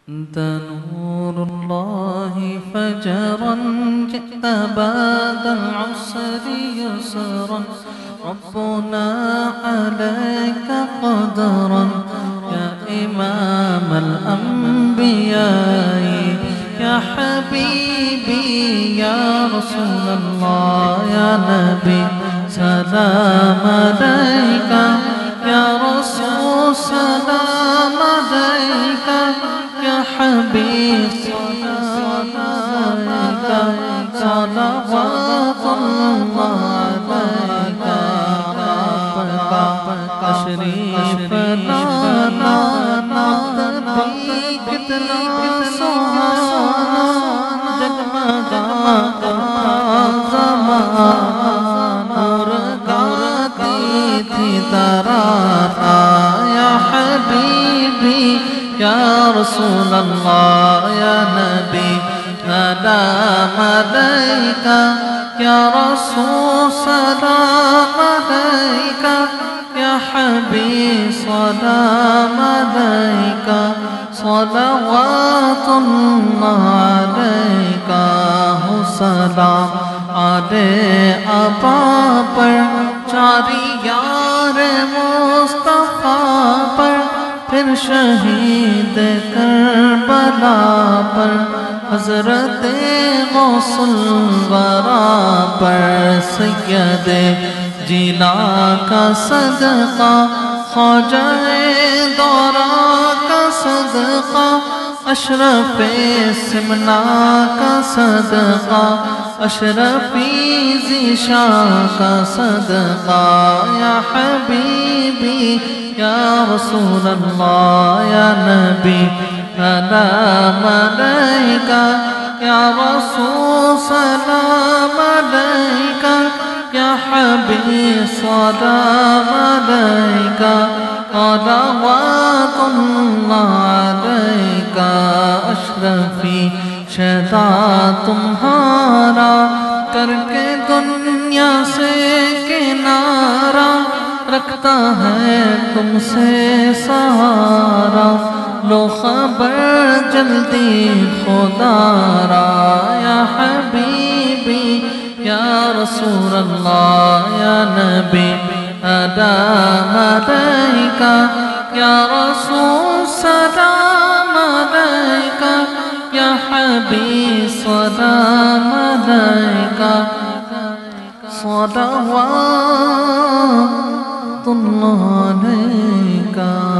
أنت نور الله فجرا جئت بعد العسر يسرا ربنا عليك قدرا يا إمام الأنبياء يا حبيبي يا رسول الله يا نبي سلام عليك يا رسول سلام عليك يا حبيب سلام عليك صلوات الله عليك تشریف لانا نبی کتنا سہانا جگمگا زمانہ نور گاتی تھی ترانا یا حبیبی یا رسول اللہ یا نبی سلام علیک یا رسول سلام علیک یا حبیب سلام علیک صلوات اللہ علیک سلام علیہ ابا پر چاری یار مصطفیٰ پر پھر شہید کربلا پر حضرت غوث الورا پر سید جیلا کا صدقہ خواجہ دورہ کا صدقہ اشرف سمنا کا صدقہ اشرفی ذیشان کا صدقہ یا حبیبی یا رسول اللہ یا نبی سلام علیک یا رسول سلام علیک یا حبیب سلام علیک صلوات اللہ علیک اشرفی شہدا تمہارا کر کے دنیا سے کنارہ رکھتا ہے تم سے سہارا لو خبر جلدی خدا را یا حبیبی یا رسول اللہ یا نبی سلام علیک یا رسول سلام علیک یا حبیب سلام علیک صلوات اللہ علیک